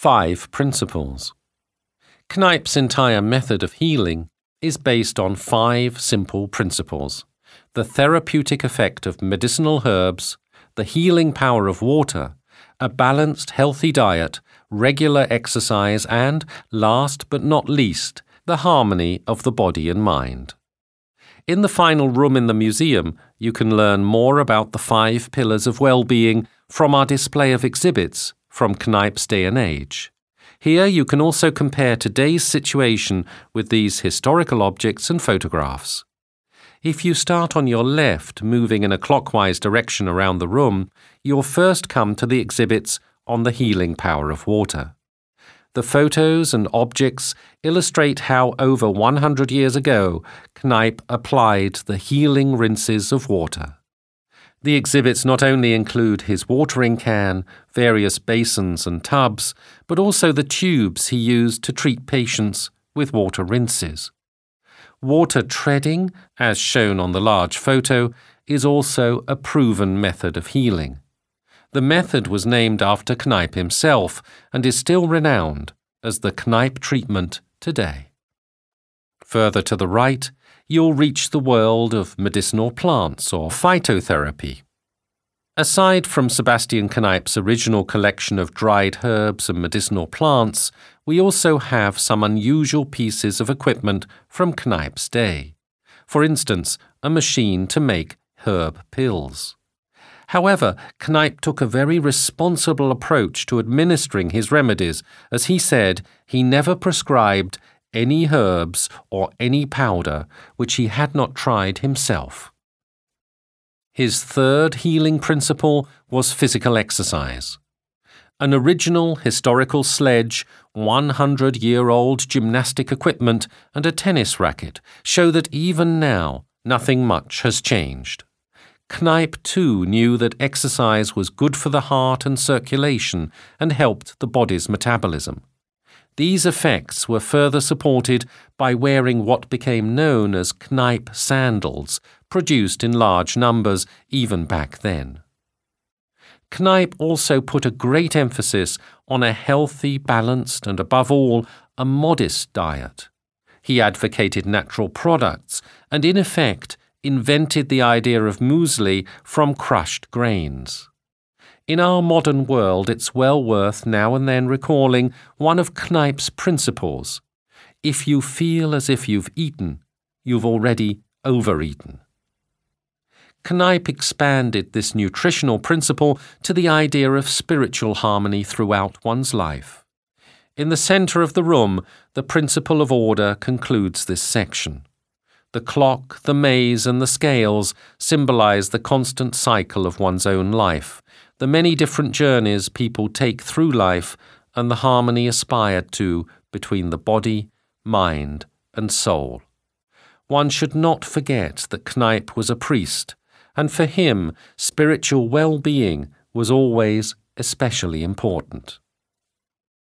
5 principles. Kneipp's entire method of healing is based on 5 simple principles: the therapeutic effect of medicinal herbs, the healing power of water, a balanced, healthy diet, regular exercise, and, last but not least, the harmony of the body and mind. In the final room in the museum, you can learn more about the 5 pillars of well-being from our display of exhibits from Kneipp's day and age. Here you can also compare today's situation with these historical objects and photographs. If you start on your left, moving in a clockwise direction around the room, you'll first come to the exhibits on the healing power of water. The photos and objects illustrate how over 100 years ago, Kneipp applied the healing rinses of water. The exhibits not only include his watering can, various basins and tubs, but also the tubes he used to treat patients with water rinses. Water treading, as shown on the large photo, is also a proven method of healing. The method was named after Kneipp himself and is still renowned as the Kneipp treatment today. Further to the right, you'll reach the world of medicinal plants or phytotherapy. Aside from Sebastian Kneipp's original collection of dried herbs and medicinal plants, we also have some unusual pieces of equipment from Kneipp's day. For instance, a machine to make herb pills. However, Kneipp took a very responsible approach to administering his remedies, as he said he never prescribed any herbs or any powder which he had not tried himself. His third healing principle was physical exercise. An original historical sledge, 100-year-old gymnastic equipment, and a tennis racket show that even now nothing much has changed. Kneipp too knew that exercise was good for the heart and circulation and helped the body's metabolism. These effects were further supported by wearing what became known as Kneipp sandals, produced in large numbers even back then. Kneipp also put a great emphasis on a healthy, balanced, and above all, a modest diet. He advocated natural products and, in effect, invented the idea of muesli from crushed grains. In our modern world, it's well worth now and then recalling one of Kneipp's principles: if you feel as if you've eaten, you've already overeaten. Kneipp expanded this nutritional principle to the idea of spiritual harmony throughout one's life. In the center of the room, the principle of order concludes this section. The clock, the maze, and the scales symbolize the constant cycle of one's own life, the many different journeys people take through life, and the harmony aspired to between the body, mind, and soul. One should not forget that Kneipp was a priest, and for him, spiritual well-being was always especially important.